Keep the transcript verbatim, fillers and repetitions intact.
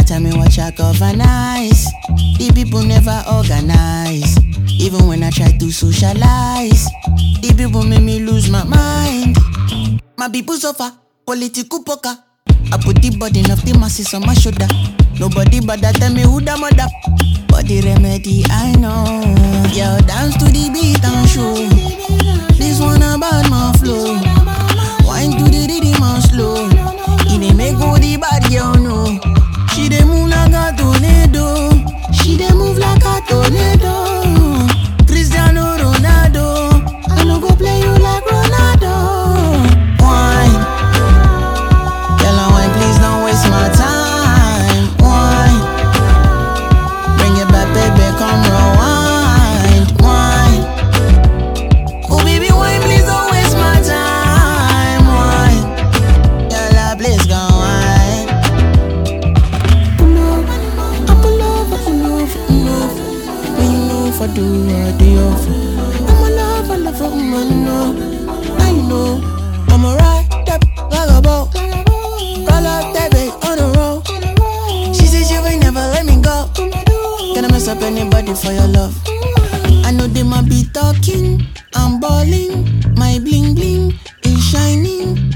tell me what I cover nice. The people never organize. Even when I try to socialize, the people make me lose my mind. My people suffer, political poker. I put the burden of the masses on my shoulder. Nobody but that tell me who the mother. But the remedy I know. Yo, dance to the beat and show. This one about my flow. Wine to the rhythm and slow. It dey make all the bad girl know. She dey move like a tornado. She dey move like a tornado. Cristiano Ronaldo, I no go play you like Ronaldo. Wine, girl, I wine, please don't waste my time. Wine, bring it back, baby, come rewind. Wine, oh baby, wine, please don't waste my time. Wine, girl, please go wine. Pull up, I pull up, I pull up, pull up. When you know if I do, I do offer. I'm a love, I love, I'm a know. I know, I'm a ride up, vagabond. Call up that babe on the road. She says she will never let me go. Gonna mess up anybody for your love. I know they might be talking, I'm balling. My bling bling is shining.